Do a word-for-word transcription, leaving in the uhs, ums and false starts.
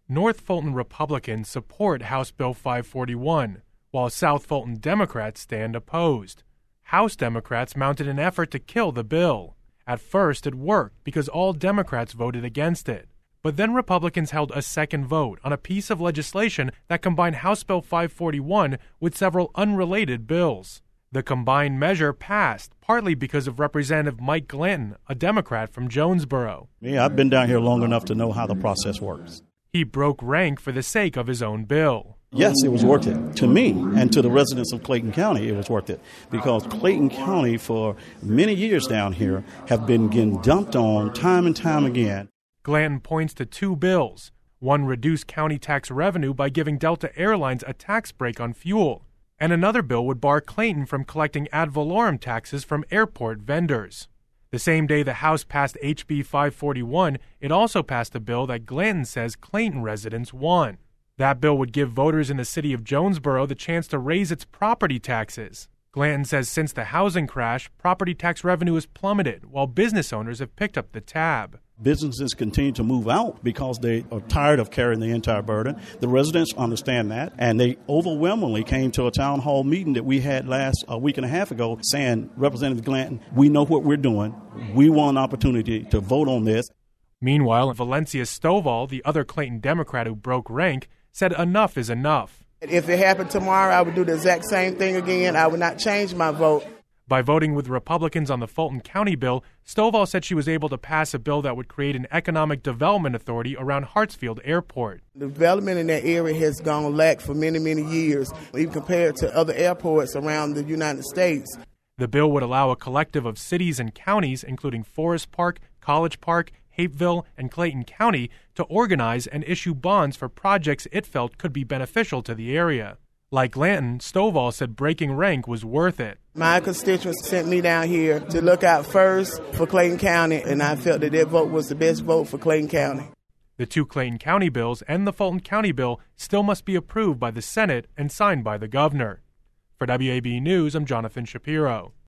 North Fulton Republicans support House Bill five forty-one, while South Fulton Democrats stand opposed. House Democrats mounted an effort to kill the bill. At first, it worked because all Democrats voted against it. But then Republicans held a second vote on a piece of legislation that combined House Bill five forty-one with several unrelated bills. The combined measure passed, partly because of Representative Mike Glanton, a Democrat from Jonesboro. Yeah, I've been down here long enough to know how the process works. He broke rank for the sake of his own bill. Yes, it was worth it. To me and to the residents of Clayton County, it was worth it. Because Clayton County, for many years down here, have been getting dumped on time and time again. Glanton points to two bills. One reduced county tax revenue by giving Delta Airlines a tax break on fuel. And another bill would bar Clayton from collecting ad valorem taxes from airport vendors. The same day the House passed H B five forty-one, it also passed a bill that Glanton says Clayton residents want. That bill would give voters in the city of Jonesboro the chance to raise its property taxes. Glanton says since the housing crash, property tax revenue has plummeted, while business owners have picked up the tab. Businesses continue to move out because they are tired of carrying the entire burden. The residents understand that, and they overwhelmingly came to a town hall meeting that we had last a week and a half ago saying, Representative Glanton, we know what we're doing. We want an opportunity to vote on this. Meanwhile, Valencia Stovall, the other Clayton Democrat who broke rank, said enough is enough. If it happened tomorrow, I would do the exact same thing again. I would not change my vote. By voting with Republicans on the Fulton County bill, Stovall said she was able to pass a bill that would create an economic development authority around Hartsfield Airport. The development in that area has gone lack for many, many years, even compared to other airports around the United States. The bill would allow a collective of cities and counties, including Forest Park, College Park, Hapeville, and Clayton County, to organize and issue bonds for projects it felt could be beneficial to the area. Like Glanton, Stovall said breaking rank was worth it. My constituents sent me down here to look out first for Clayton County, and I felt that their vote was the best vote for Clayton County. The two Clayton County bills and the Fulton County bill still must be approved by the Senate and signed by the governor. For W A B News, I'm Jonathan Shapiro.